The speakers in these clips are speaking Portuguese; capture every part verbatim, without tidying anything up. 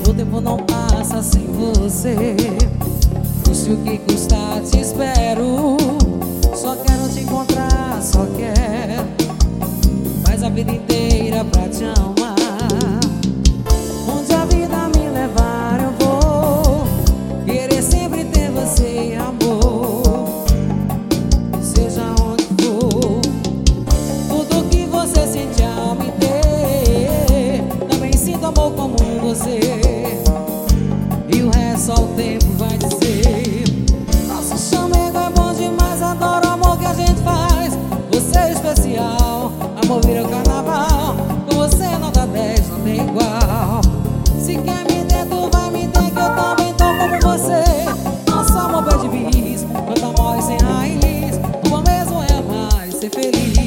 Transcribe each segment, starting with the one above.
O tempo não passa sem você. Custe o que custar, te espero. Só quero te encontrar, só quero. Faz a vida inteira pra te amar. Onde a vida me levar eu vou. Querer sempre ter você, amor. Seja onde for. Tudo que você sente ao me ter, também sinto amor como você. E o resto só o tempo vai dizer. Nosso chamego é bom demais, adoro o amor que a gente faz. Você é especial, amor vira o carnaval. Com você nota dez, não tem igual. Se quer me ter, tu vai me ter, que eu também tô como você. Nosso amor pede bis, quando morre sem raiz. O bom mesmo é amar e ser feliz.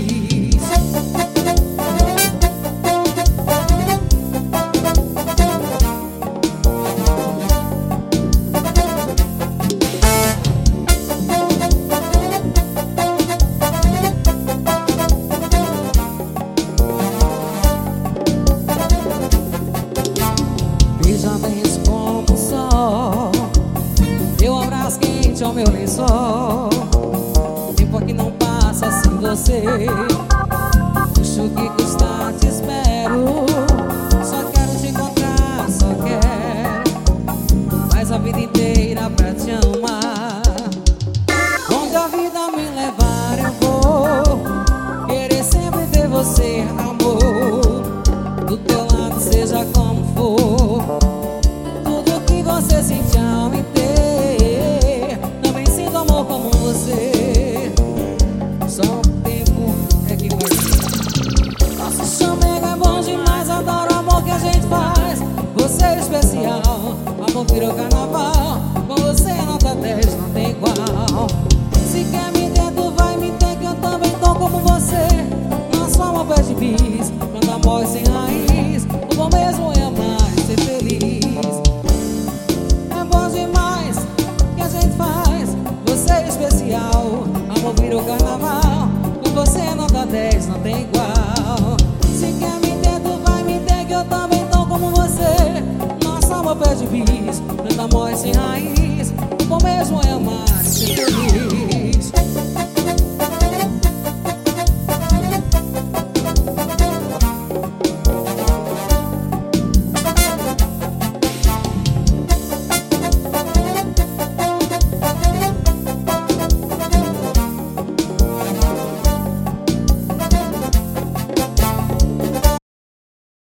Veja bem como o sol, meu abraço quente ao meu lençol. Tempo aqui não passa sem você. Custe o que custar, te espero. Só quero te encontrar, só quero. Faz a vida inteira pra te amar. Onde a vida me levar eu vou. Querer sempre ter você, amor. Do teu lado seja como for. Tudo que você sente ao me ter, também sinto amor como você. Só o tempo é que vai ser. Nosso chamego é bom demais, adoro o amor que a gente faz. Você é especial, amor virou carnaval. Com você nota dez, não tem igual. Se quer me ter, tu vai me ter, que eu também tô como você. Nosso amor pede bis, quando amor sem raiz. O bom mesmo é amar e ser feliz. É bom demais que a gente faz. Você é especial, amor virou carnaval. Com você nota dez, não tem igual. Se quer me ter, tu vai me ter, que eu também tô como você. Nosso amor pede bis, quando amor sem raiz. O bom mesmo é amar e ser feliz.